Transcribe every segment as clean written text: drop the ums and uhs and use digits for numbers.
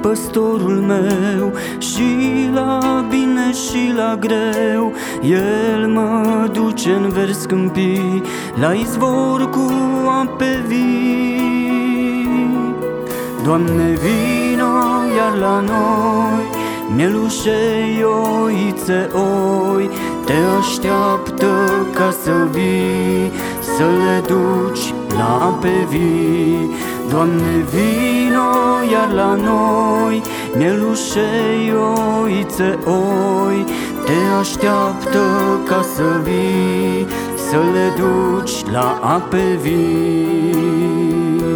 păstorul meu, și la bine și la greu. El mă duce în vers câmpii, la izvor cu ape vii. Doamne, vino iar la noi, mielușei, oițe, oi, te așteaptă ca să vii, să le duci la ape vii. Doamne, vino iar la noi, mielușei, oițe, oi, te așteaptă ca să vii, să le duci la ape vii.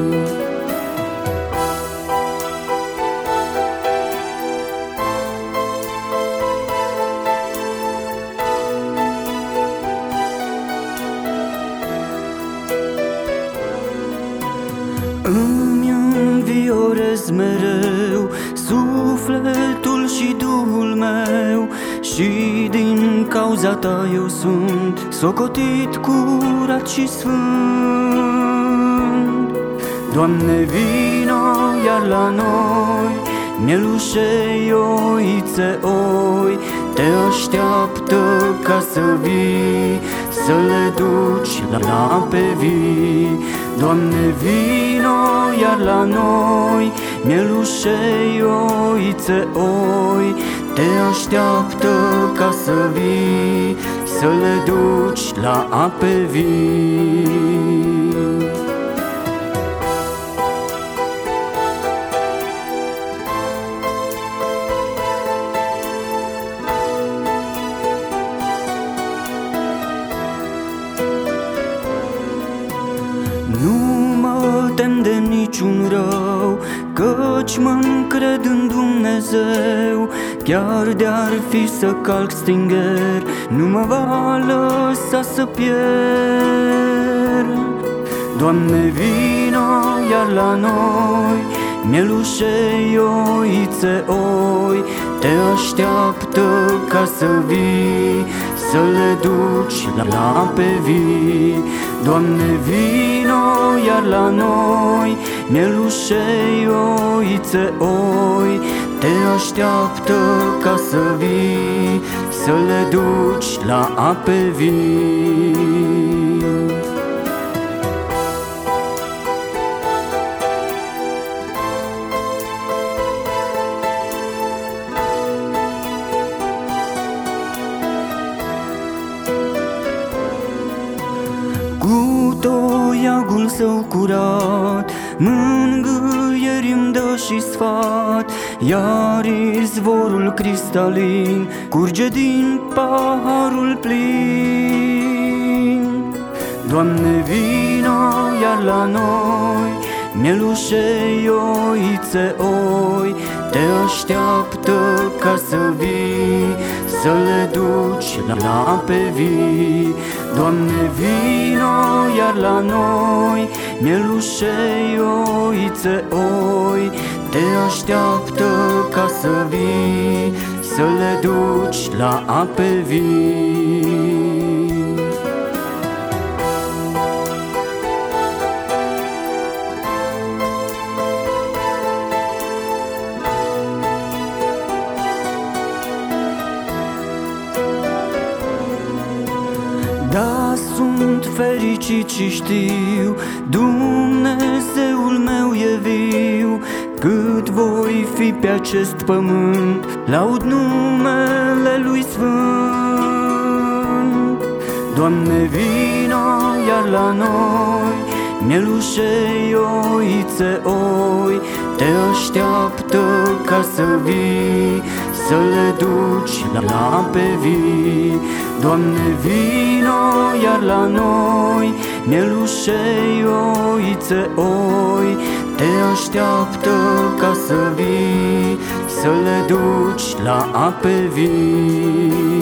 Îmi înviorez mereu sufletul și duhul meu, și din cauza ta eu sunt socotit, curat și sfânt. Doamne, vino iar la noi, mielușei, oițe, oi, te așteaptă ca să vii, să le duci la ape vii. Doamne, vino iar la noi, mielușei, oițe, oi, te așteaptă ca să vii, să le duci la ape vii. Nu mă tem de niciun rău, căci mă încred în Dumnezeu. Chiar de-ar fi să calc stinger, nu mă va lăsa să pierd. Doamne, vino iar la noi, mielușei, oițe, oi, te așteaptă ca să vii, să le duci la ape vii. Doamne, vino iar la noi, mielușei, oițe, oi, te așteaptă ca să vii, să le duci la ape vii. Cu toiagul său curat, mângâieri îmi dă și sfat, iar izvorul cristalin curge din paharul plin. Doamne, vino iar la noi, mielușei, oițe, oi, te așteaptă ca să vii, să le duci la ape vii. Doamne, vino iar la noi, mielușei, oițe, oi, te așteaptă ca să vii, să le duci la ape vii. Da, sunt fericit și știu, Dumnezeul meu e viu. Cât voi fi pe acest pământ, laud numele Lui Sfânt. Doamne, vino iar la noi, mielușei, oițe, oi, te așteaptă ca să vii, să le duci la ape vii. Doamne, vino iar la noi, mielușei, oițe, oi, te așteaptă ca să vii, să le duci la ape vii.